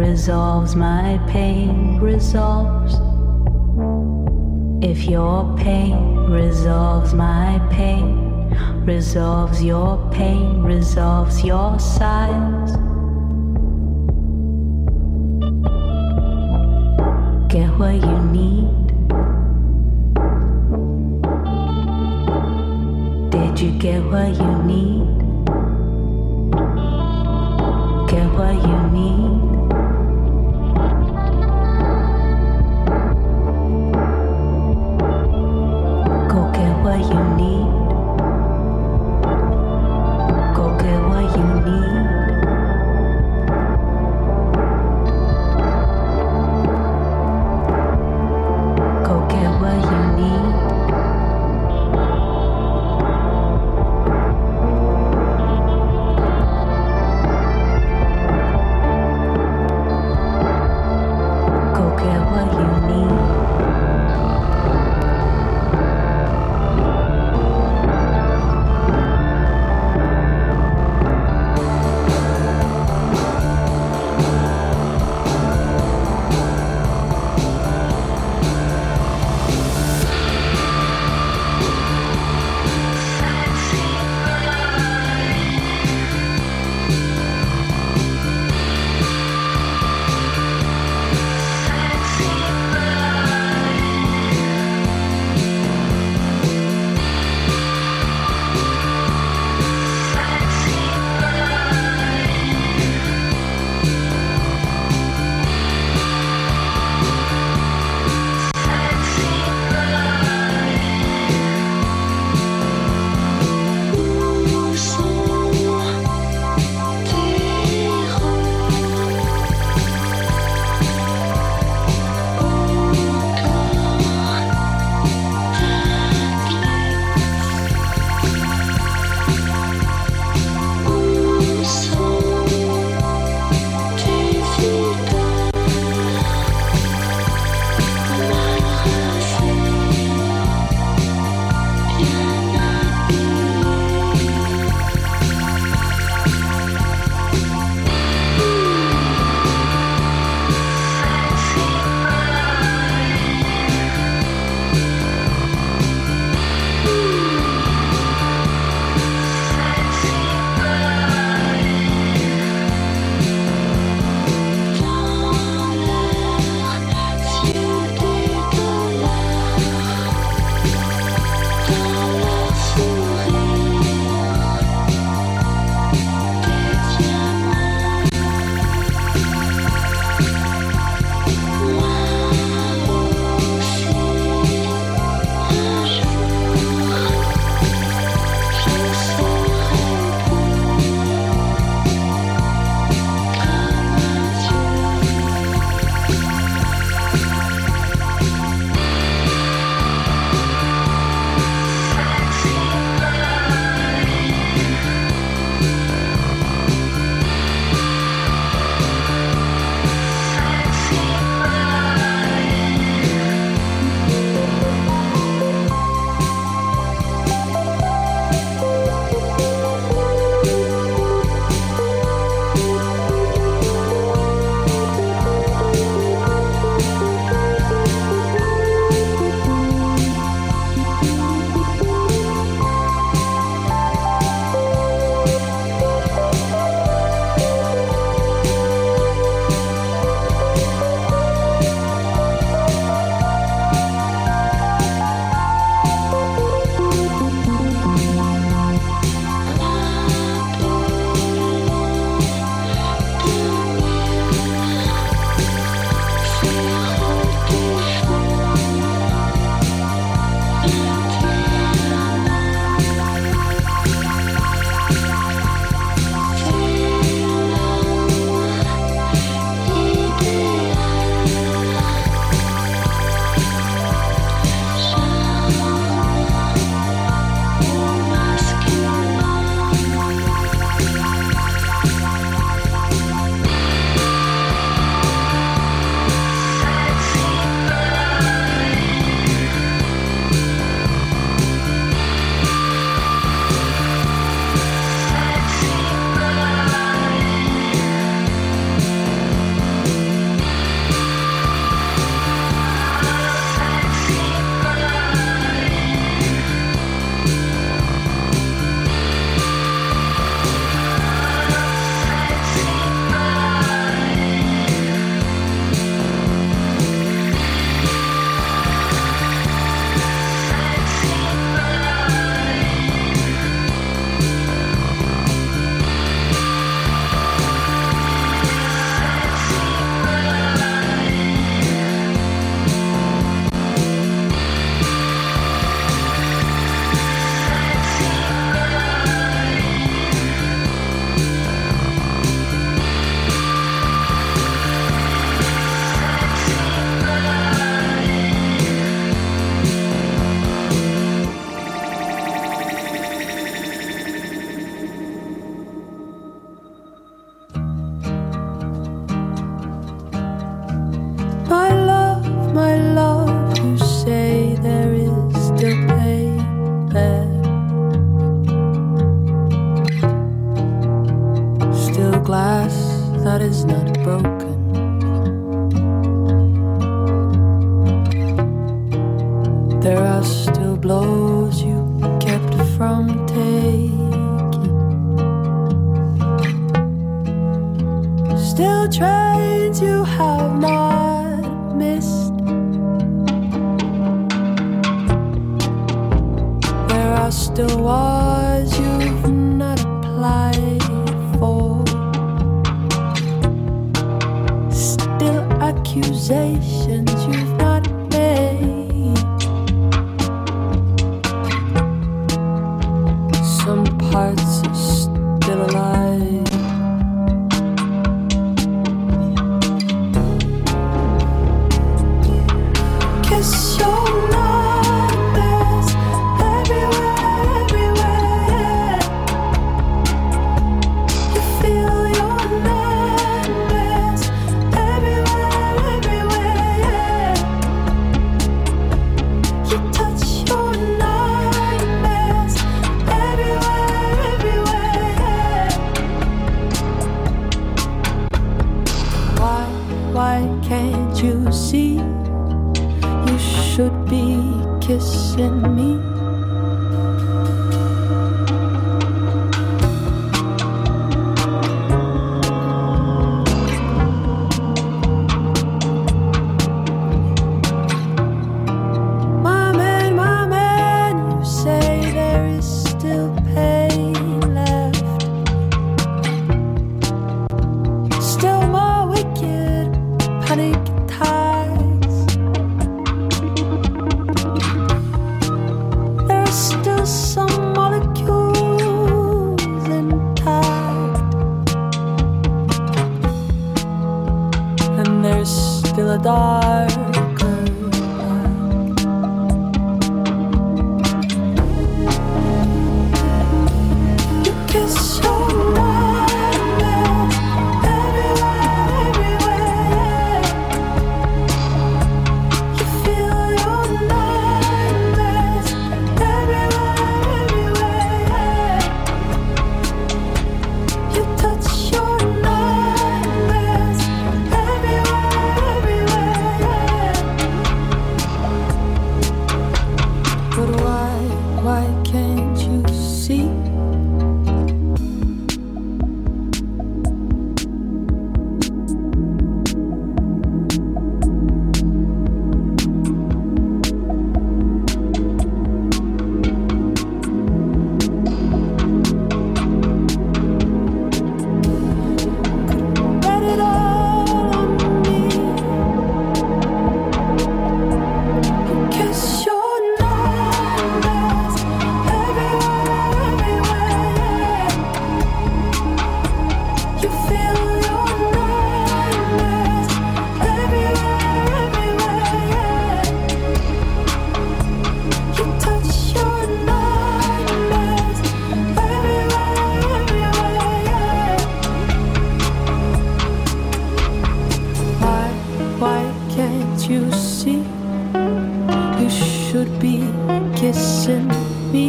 resolves, my pain resolves. If your pain resolves, my pain resolves your pain, resolves your sighs. Get what you need. Did you get what you need? Get what you need. Go get what you need. Go get what you need. Go get what you need. my love, you say there is still pain there. Still glass that is not broken. There are still blows you kept from taking. Still trains you have not missed. There are still wars you've not applied for. Still accusations you've not made. Some parts are still alive. Kiss your nightmares everywhere, everywhere. You feel your nightmares everywhere, everywhere. You touch your nightmares everywhere, everywhere. Why can't you see? You should be kissing me. My man, you say there is still pain left. Still more wicked panic attacks. There's still some molecules intact. And there's still a darker black. You kiss your nightmares everywhere, everywhere. You feel your nightmares everywhere, everywhere. You touch your nightmares everywhere, everywhere. But why can't you see? Bet it all on me. You kiss your nightmares everywhere, everywhere. You feel your nightmares everywhere, everywhere. You touch your nightmares everywhere, everywhere. Why can't you see? You should be kissing me.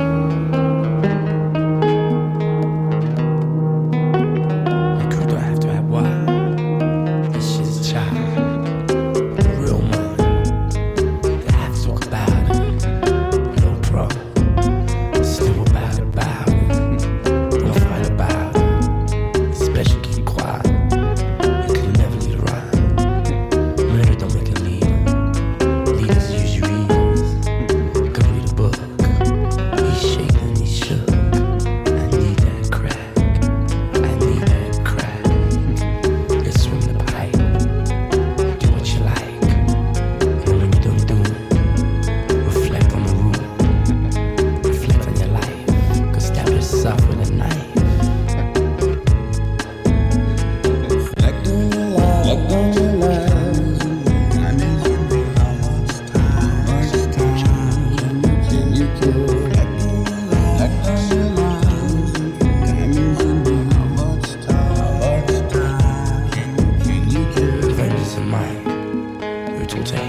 Who do I have to have what? This shit's a child. A real man. They have to talk about it. No problem. Still about it. Don't fight about it. Especially keep quiet. You can never lead around. Murder don't make a leader. Leaders use your ears. Go read a book.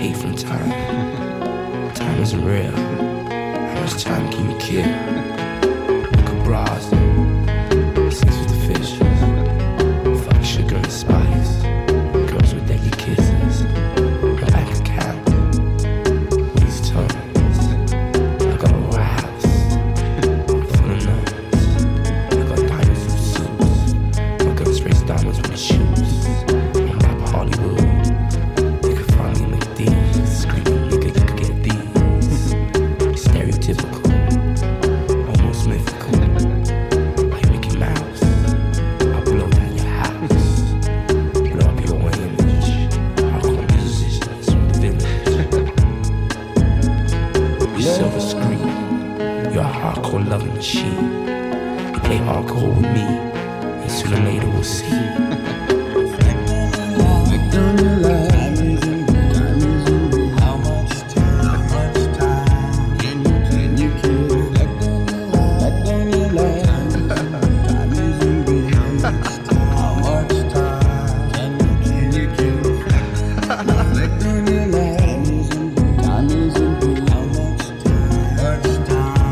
hate from time. Time isn't real. How much time can you kill? Look at bras, sex with the fishes, fuck sugar and spice, girls with deadly kisses, my bank account, these tongues. I got a whole house full of nuns. I got diamonds with suits. My girls race diamonds with shoes. I'm like Hollywood. You can find me like these. Screaming nigga, you could get these. Stereotypical, almost mythical. Like Mickey Mouse. I'll blow down your house. Blow up your image. Hardcore musicians from the village. You silver screen. You're a hardcore loving machine. You play hardcore with me, and sooner or later we'll see.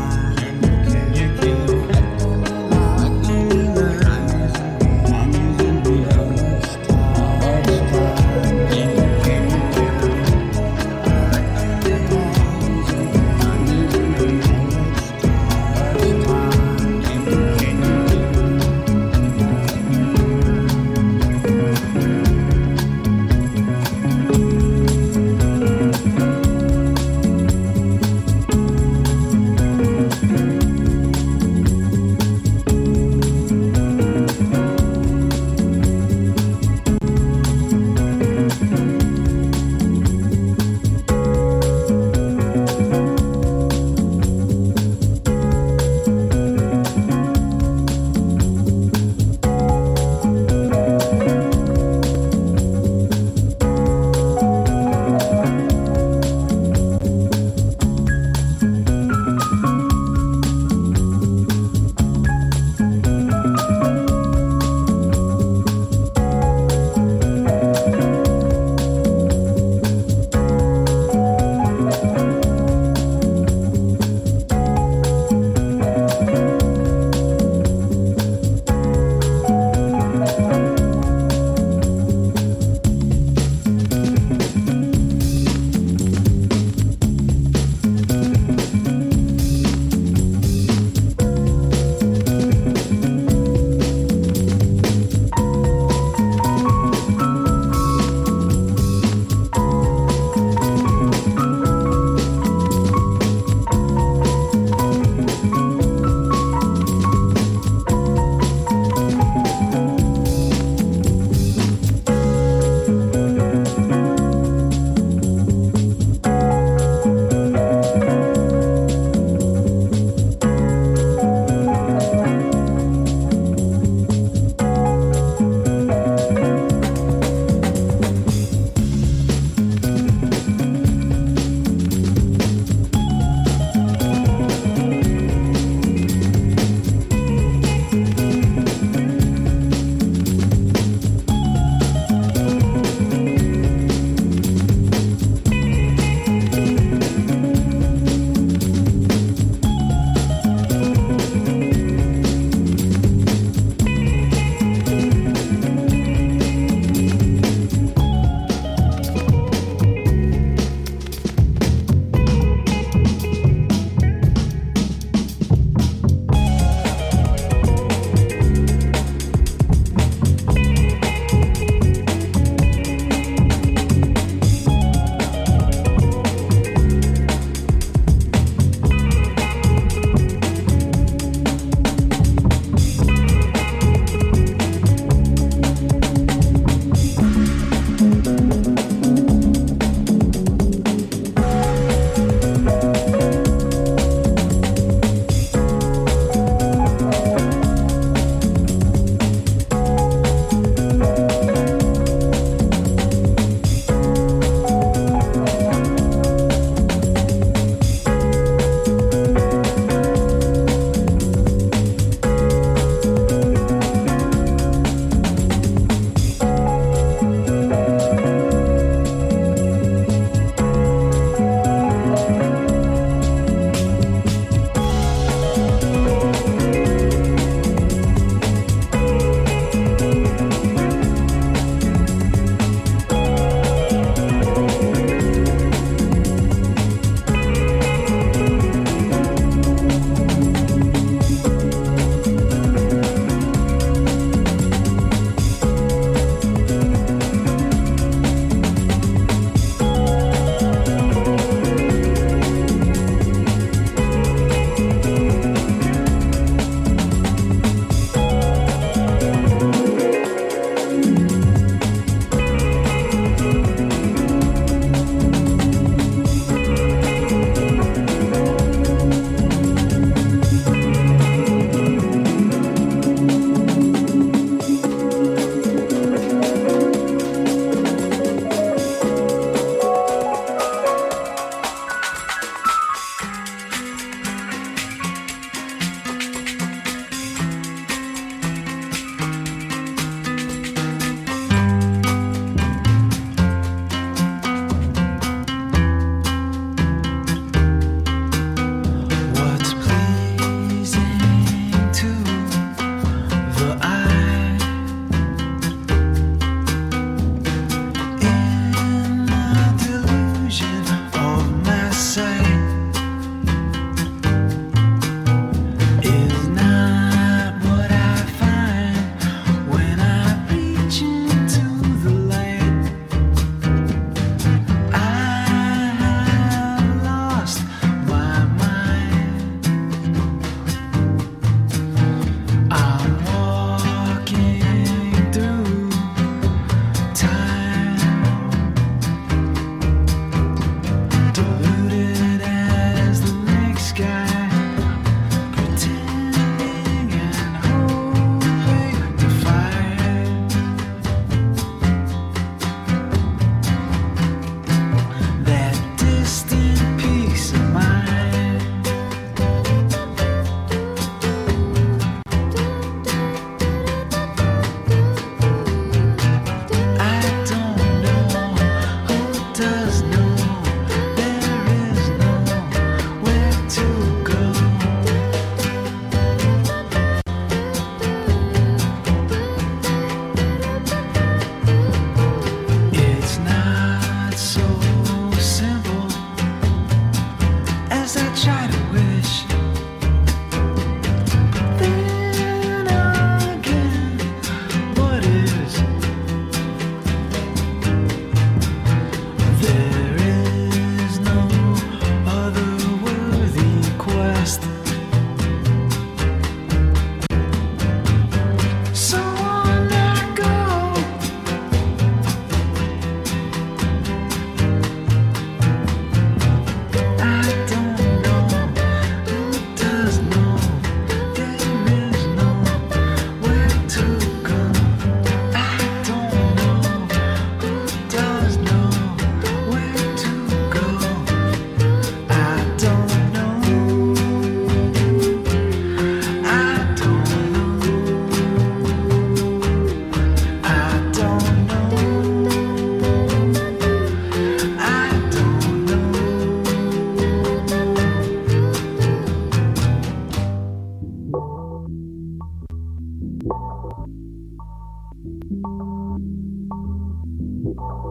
Time is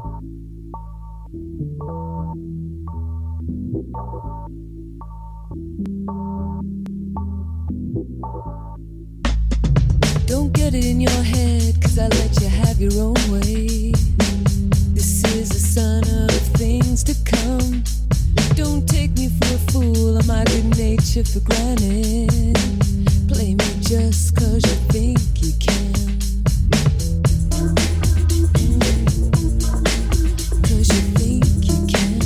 Don't get it in your head, 'cause I let you have your own way. This is a sign of things to come. Don't take me for a fool or my good nature for granted. Play me just 'cause you think you can. 'Cause you think you can.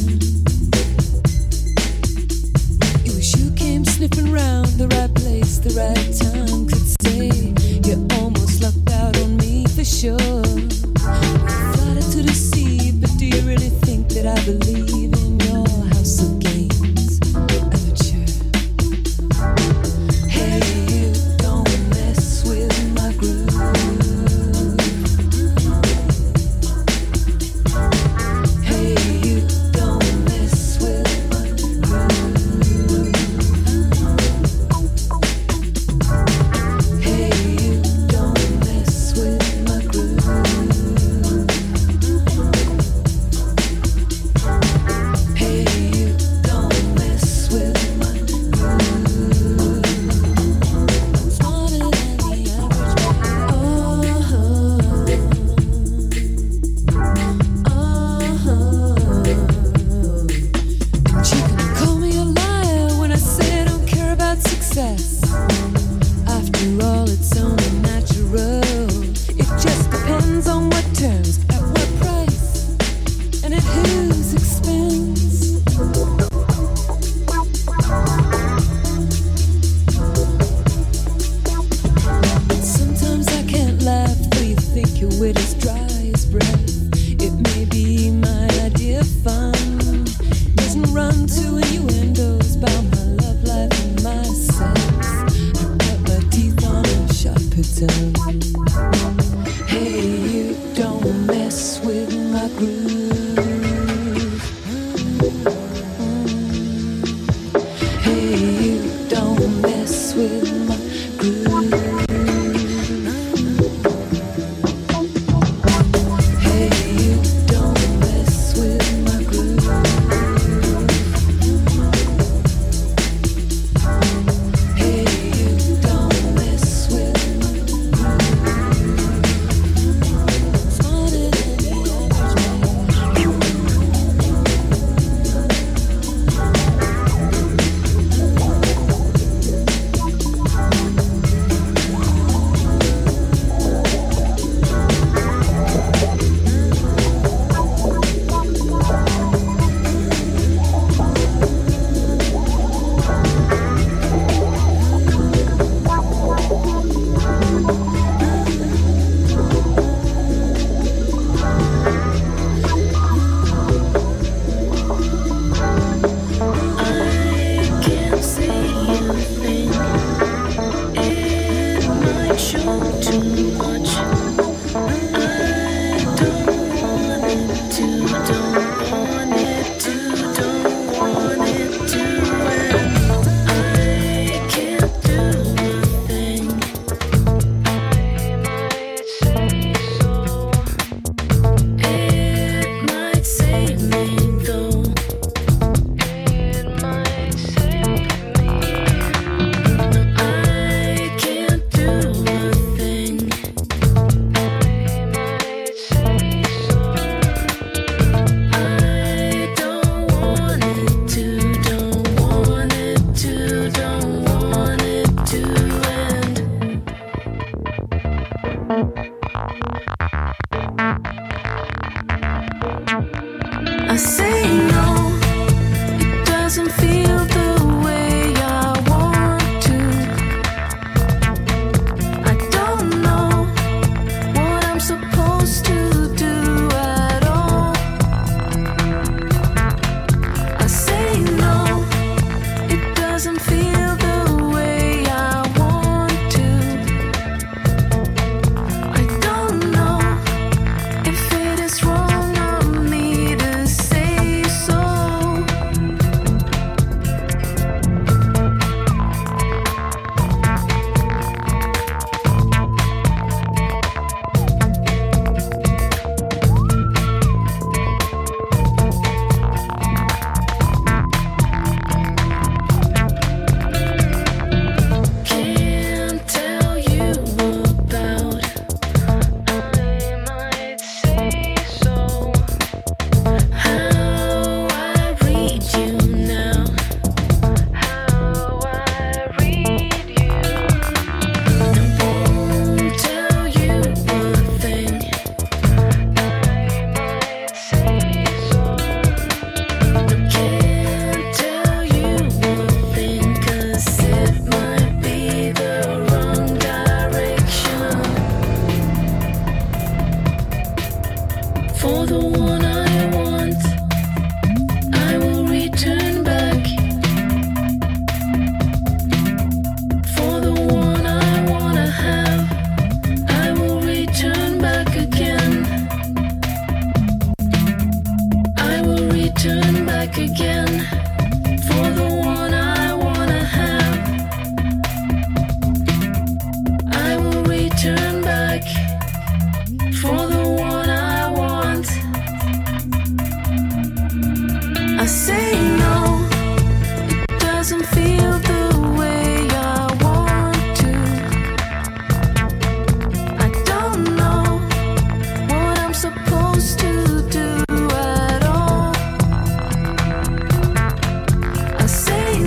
You wish you came sniffing round the right place, the right time. Could say you almost lucked out on me for sure. Flattered to deceive, but do you really think that I believe in your house of games? Amateur. Hey, you don't mess with my groove. Hey, you don't mess with my groove. Hey, you don't mess with my groove. Hey, you don't mess with my groove. Smarter than the average man. And you can call me a liar when I say I don't care about success. After all, it's only natural. It just depends on what terms, at what price, and at whose expense. Sometimes I can't laugh, though you think your wit is dry as breath. It may be my idea of fun. Doesn't run to innuendos about my love life and my sex. I cut my teeth on a sharper tongue. Hey, you don't mess with my groove. Hey, you don't mess with my groove. Hey, you don't mess with my groove. Hey, you don't mess with my groove. Smarter than the average man. I say no, it doesn't feel the way I want to. I don't know what I'm supposed to do at all. I say no, it doesn't feel the way I want to. I don't know if it is wrong of me to say so. return back again for the one I wanna have. I will return back for the one I want. I say no, it doesn't feel the way I want to. I don't know what I'm supposed to do at all. I say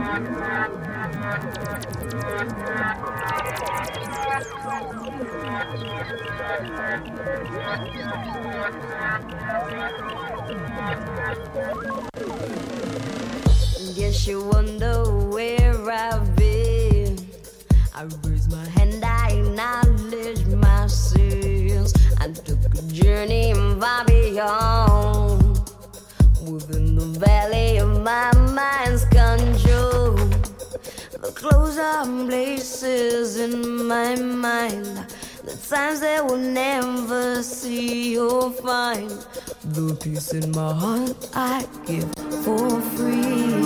Guess you wonder where I've been. I raised my hand, I acknowledge my sins. I took a journey far beyond, within the valley of my mind's control. The close-up places in my mind, the times that we'll never see or find. The peace in my heart I give for free.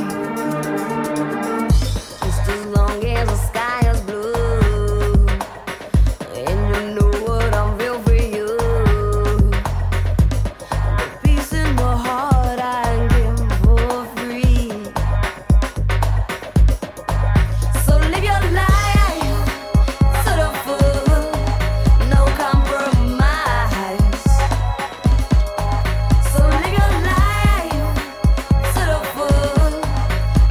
Just as long as the sky is blue, and you know what I feel for you. The peace in my heart I give for free. So live your life to the full, no compromise. So live your life to the full,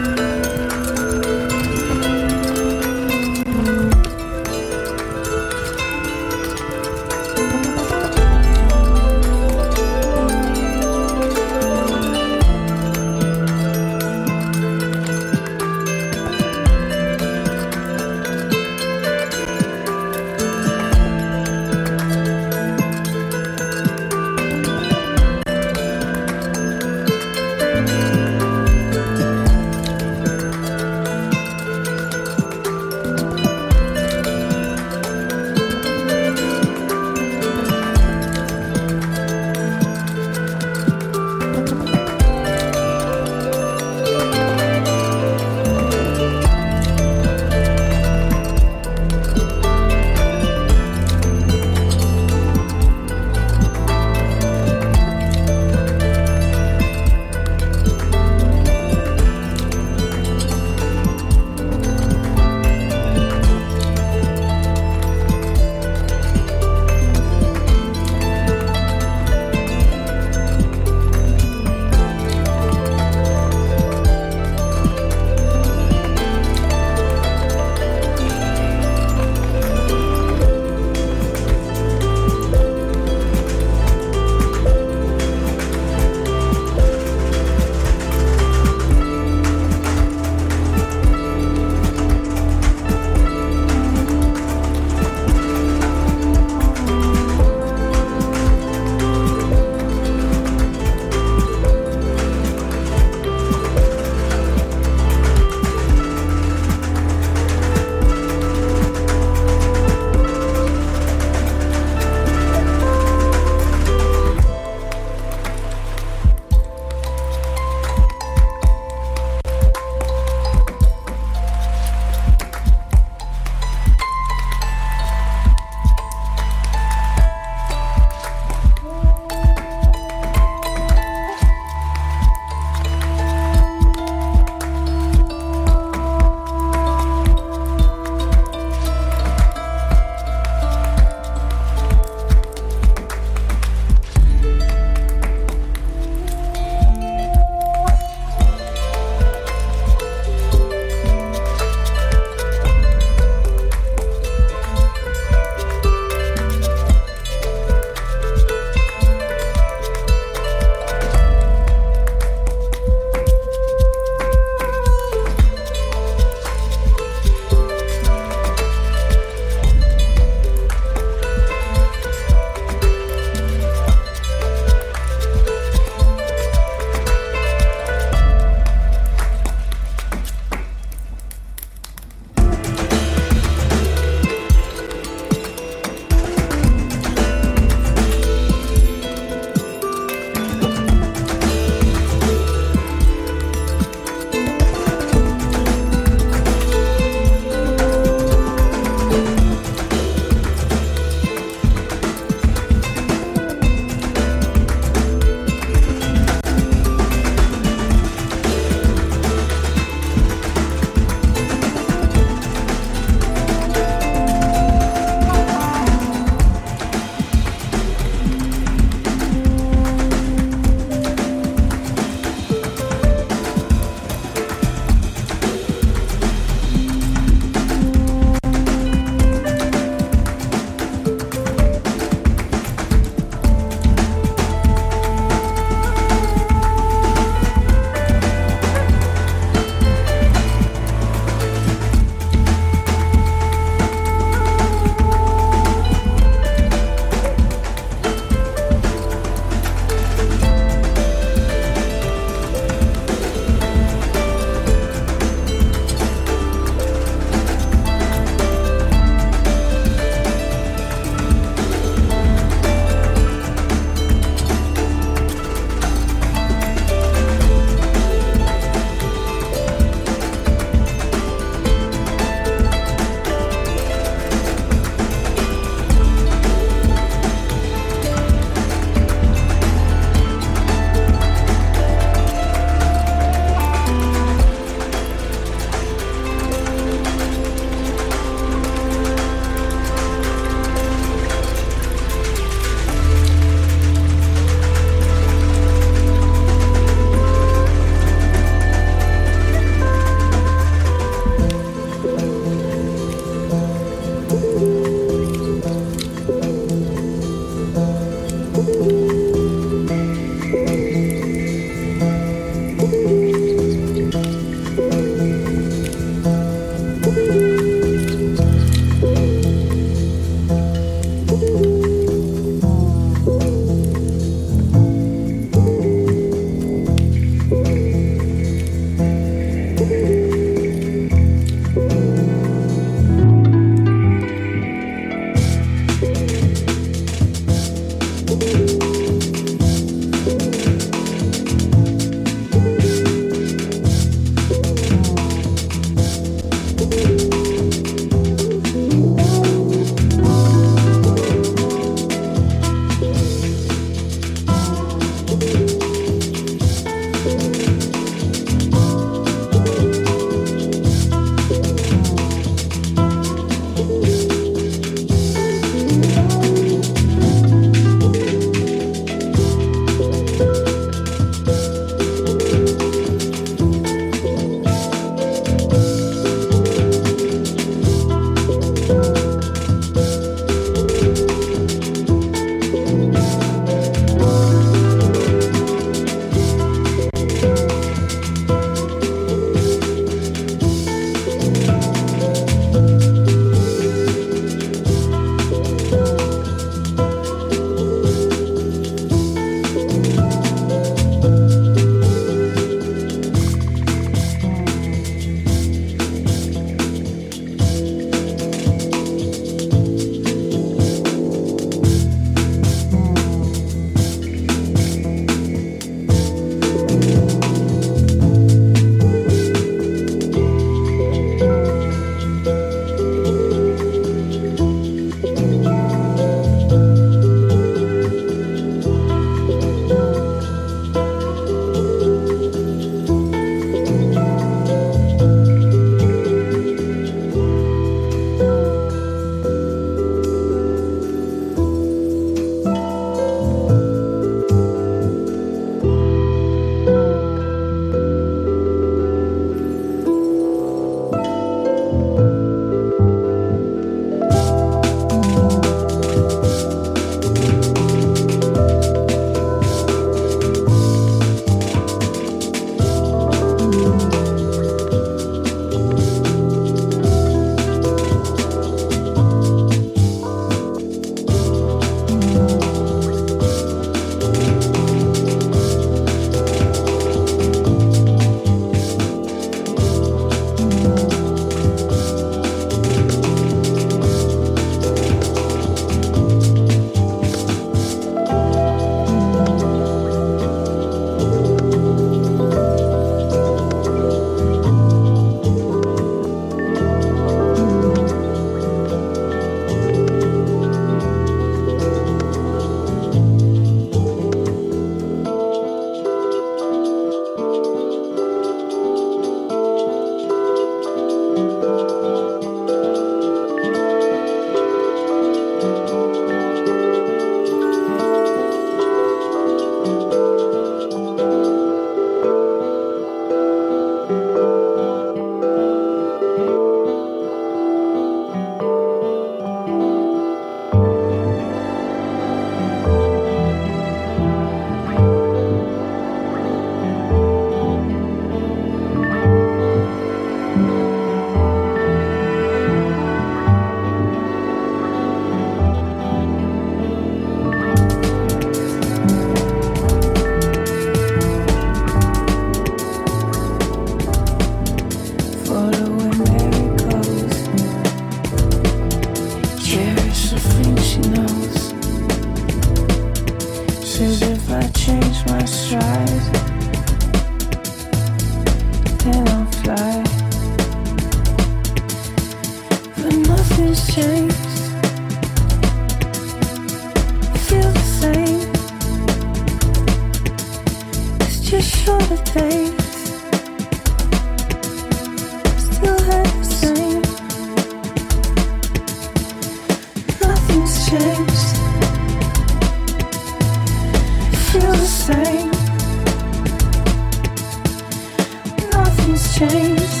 Nothing's changed.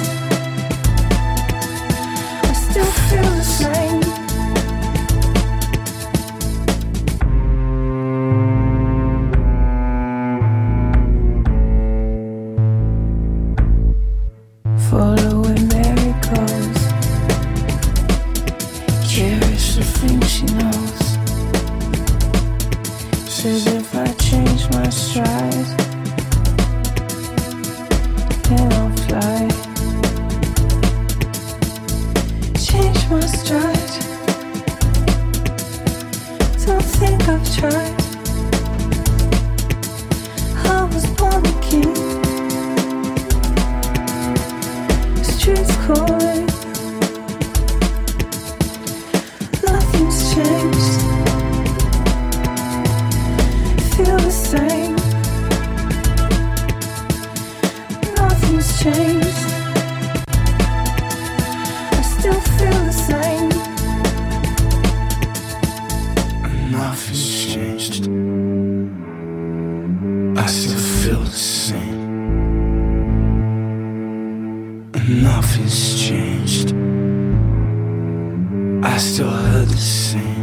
I still feel the same. Following miracles, curious the things she knows. Says if I change my stride, then I'll fly. Change my stride. Don't think I've tried. I was born a king. Streets calling. Nothing's changed. Feel the same. Nothing's changed. I still feel the same. Nothing's changed. I still feel the same. Nothing's changed. I still heard the same.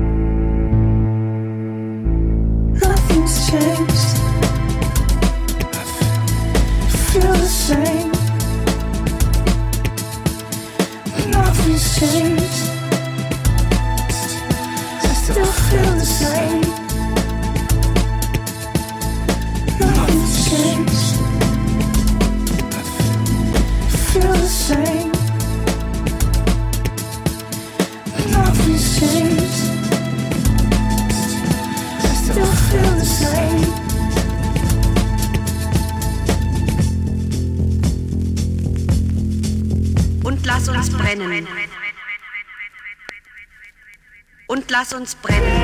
Nothing's changed. Feel the same. Nothing's changed. I still feel the same. Nothing's changed. Feel the same. Nothing's changed. I still feel the same. Und lass uns brennen. Und lass uns brennen.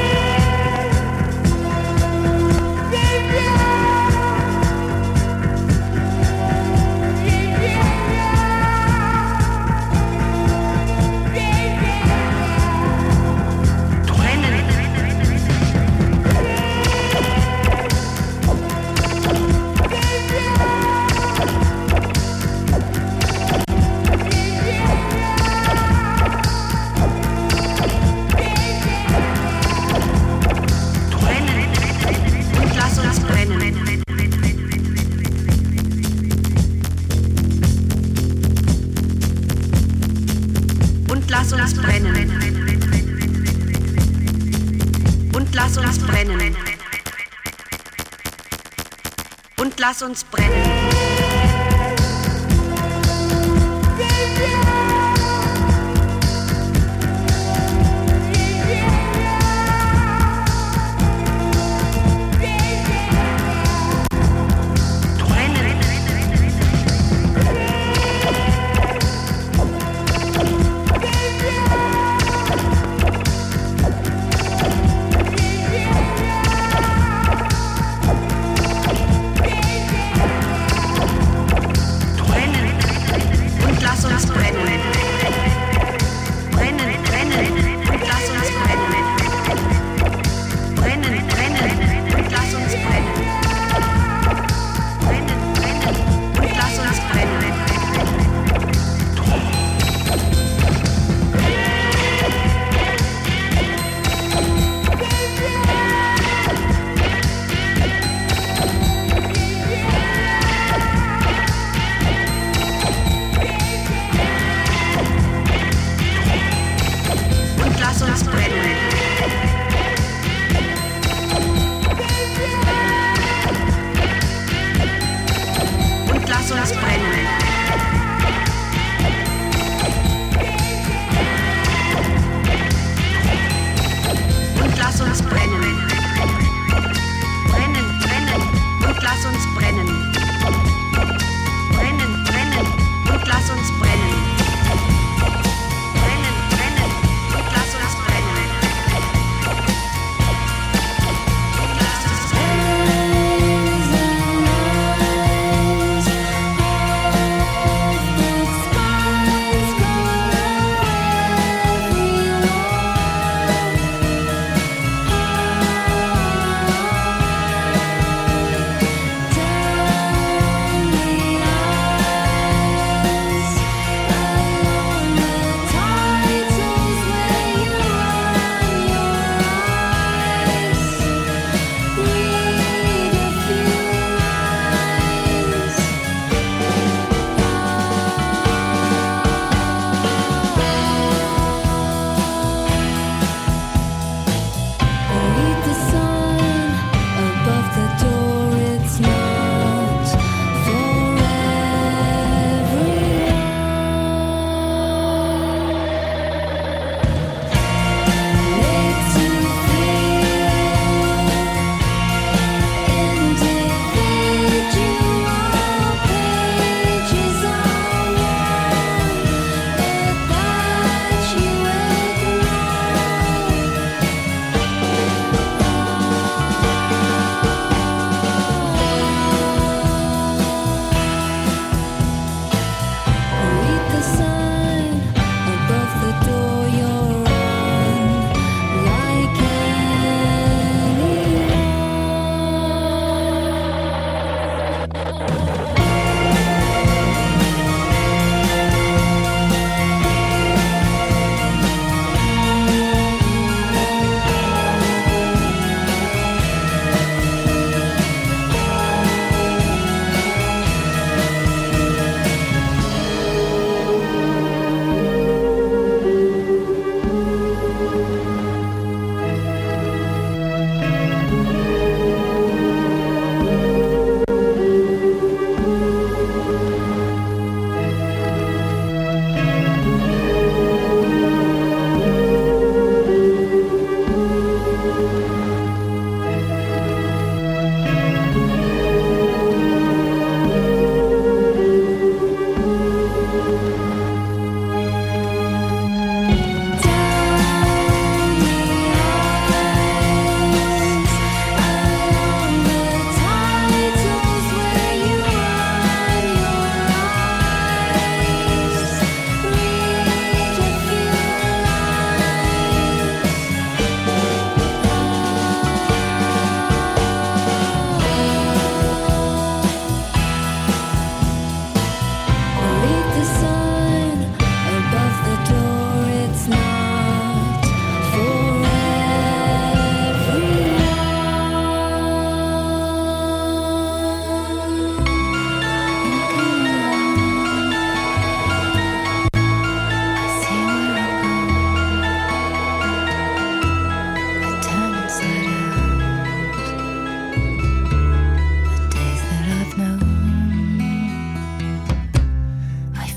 Lass uns brennen.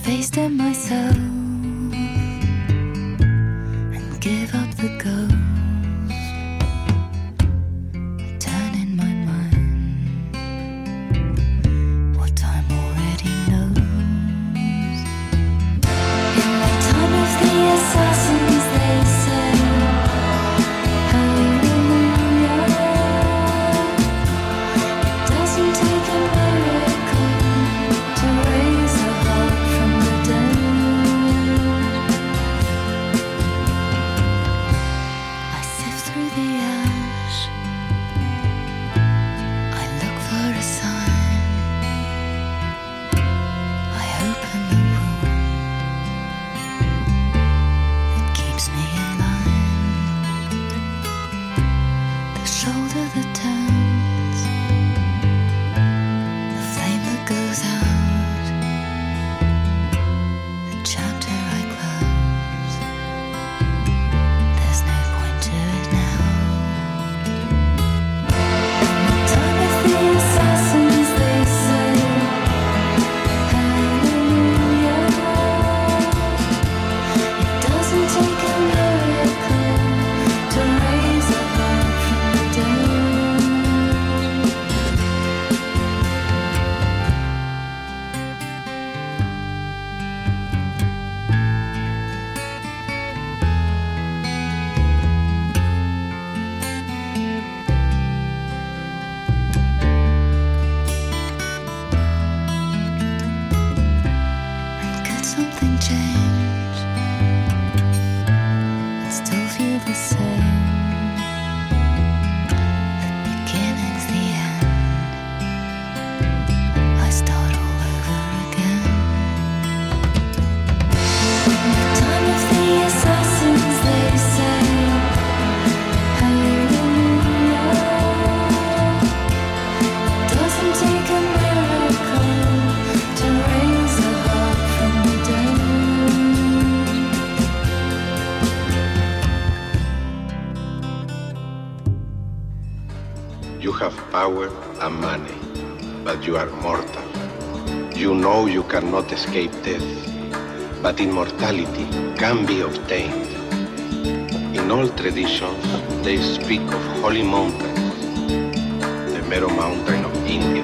wasted myself and give up the ghost. I turn in my mind what time already knows. In the time of the assassins, they say hallelujah. It doesn't take a miracle to raise a heart from the dead. I sift through the ash, I look for a sign, I open the wound that keeps me in line. The shoulder that turns, the flame that goes out, the chapter I close. There's no point to it now. In the time of the assassins, they say hallelujah. It doesn't take a miracle to raise a heart from the dead. And could something change and still feel the same? The beginning's the end. I start all over again. In the time of the assassins, they say hallelujah. It doesn't take a miracle to raise a heart from the dead. You have power and money, but you are mortal. You know you cannot escape death, but immortality can be obtained. In all traditions, they speak of holy mountains, the Meru mountain of India,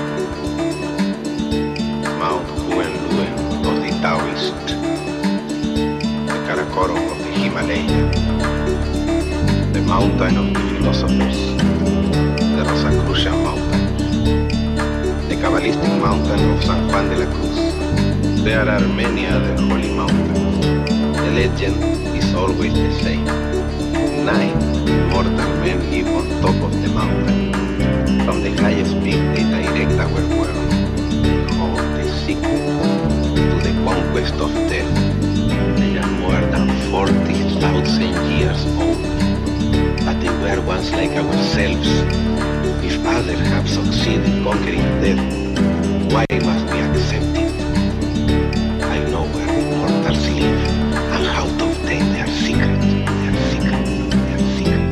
Mount Huenluen of the Taoist, the Karakoram of the Himalaya, the mountain of the philosophers, the Rosacrucian mountain, the Kabbalistic mountain of San Juan de la Cruz. There are many other holy mountains. The legend is always the same. 9 immortal men live on top of the mountain. From the highest peak they direct our world. Hold the secret to the conquest of death. They are more than 40,000 years old. But they were once like ourselves. If others have succeeded conquering death, why must we accept it? I know where the mortals live and how to obtain their secret. Their secret. Their secret.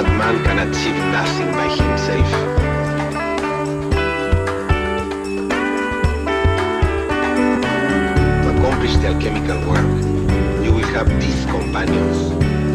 madman can achieve nothing by himself. To accomplish the alchemical work, you will have these companions.